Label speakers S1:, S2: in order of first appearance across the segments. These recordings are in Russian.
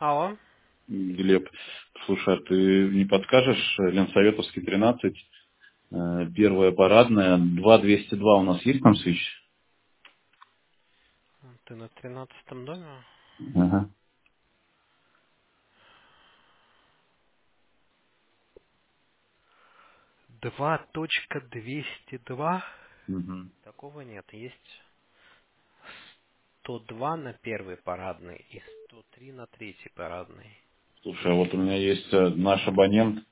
S1: Алло.
S2: Глеб, слушай, а ты не подскажешь, Ленсоветовский 13, первая парадная, 2202 у нас есть там свич?
S1: Ты на 13-м доме?
S2: Ага.
S1: 2.202?
S2: Мгм.
S1: Такого нет. Есть 102 на первой парадной и 103 на третьей парадной.
S2: Слушай, а вот у меня есть наш абонент,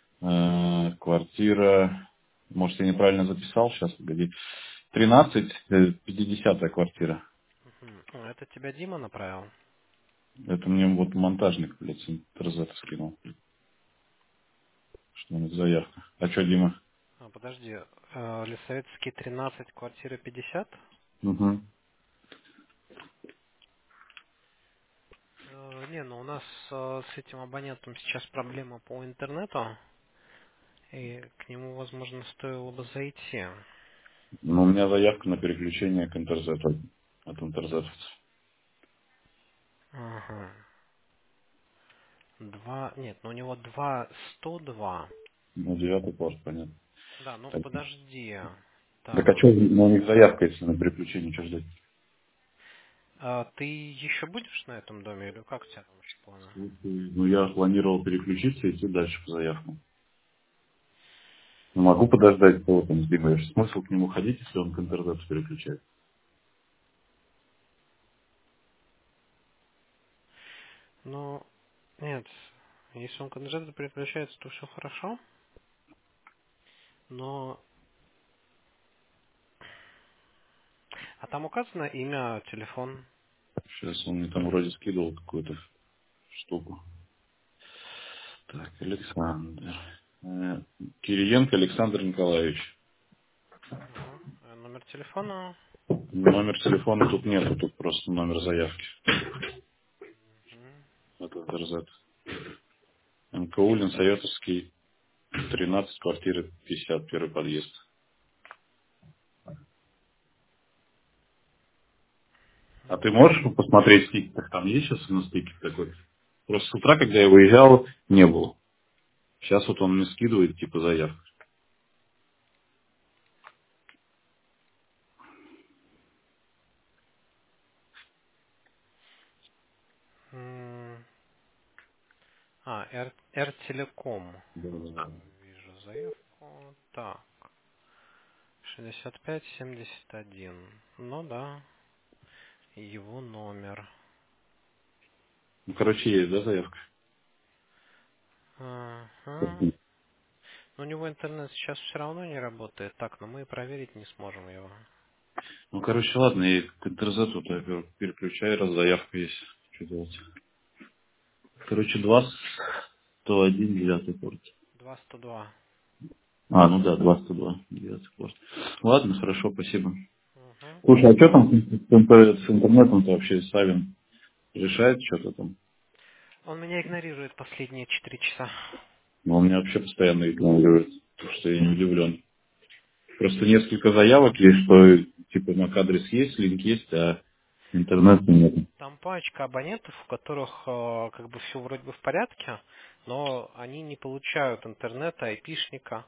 S2: квартира, может, я неправильно записал, сейчас, погоди, 13, 50 квартира.
S1: Мгм. Это тебя Дима направил?
S2: Это мне вот монтажник, блядь, с интернета скинул, что у них заявка. А что, Дима?
S1: Подожди. Лисоветский 13, квартира 50?
S2: Угу.
S1: Не, ну у нас с этим абонентом сейчас проблема по интернету, и к нему, возможно, стоило бы зайти.
S2: Ну, у меня заявка на переключение к интерзету, от интерзетовцев.
S1: Ага. Нет, ну у него 2.102.
S2: Ну, 9 порт, понятно.
S1: Да, ну
S2: Так,
S1: подожди.
S2: так а
S1: Так.
S2: что, ну, у них заявка, если на переключение, что ждать?
S1: Ты еще будешь на этом доме или как у тебя там вообще планы?
S2: Слушай, ну, я планировал переключиться и идти дальше по заявкам. Ну, могу подождать, кого там сделаешь. Смысл к нему ходить, если он к интернету переключает?
S1: Ну, нет. Если он к интернету переключается, то все хорошо. Но... А там указано имя, телефон?
S2: Сейчас он мне там вроде скидывал какую-то штуку. Так, Александр. Э, Кириенко Александр Николаевич.
S1: Ага. Номер телефона?
S2: Номер телефона тут нету, тут просто номер заявки.
S1: Мгм.
S2: Вот это РЗ. МКУ Ленсоветовский, 13, квартира 51 подъезд. А ты можешь посмотреть стикер? Там есть сейчас на стикер такой? Просто с утра, когда я выезжал, не было. Сейчас вот он мне скидывает, типа, заявку.
S1: М, R-Телеком.
S2: Да-да-да.
S1: Вижу заявку. Так. 6571. Ну да. Его номер.
S2: Ну, короче, есть, да, заявка?
S1: Ага. Но у него интернет сейчас все равно не работает. Так, но мы проверить не сможем его.
S2: Ну, короче, ладно, и к интернету переключай, раз заявка есть. Что делать? Короче, 101, 9 порт.
S1: 202.
S2: А, ну да, 202, 9 порт. Ладно, хорошо, спасибо.
S1: Угу.
S2: Слушай, а что там с интернетом-то вообще, Савин? Решает что-то там?
S1: Он меня игнорирует последние 4 часа.
S2: Но он меня вообще постоянно игнорирует, так что я не удивлен. Просто несколько заявок есть, что типа MAC-адрес есть, линк есть, а интернета нет.
S1: Там пачка абонентов, у которых как бы все вроде бы в порядке, но они не получают интернета, айпишника.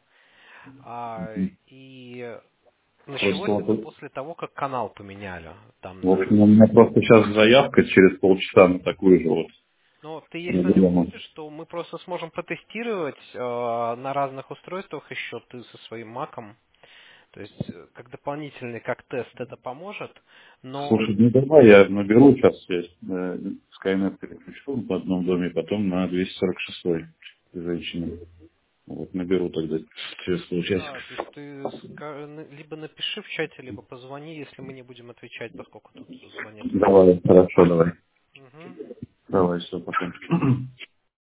S1: И
S2: Просто
S1: началось это
S2: вот,
S1: после того, как канал поменяли. Там
S2: в
S1: на...
S2: общем, у меня просто сейчас заявка через полчаса на такую же вот
S1: Но ты, если на нем
S2: проблему.
S1: будешь, то мы просто сможем протестировать на разных устройствах еще ты со своим маком. То есть, как дополнительный, как тест это поможет, но
S2: Слушай, ну давай я наберу сейчас, я Skynet переключу в одном доме, потом на 246 женщины. Вот наберу тогда через полчасика.
S1: да, то есть ты либо напиши в чате, либо позвони, если мы не будем отвечать, поскольку тут звонят люди.
S2: Давай, хорошо, давай.
S1: Мгм.
S2: Давай, все, пока.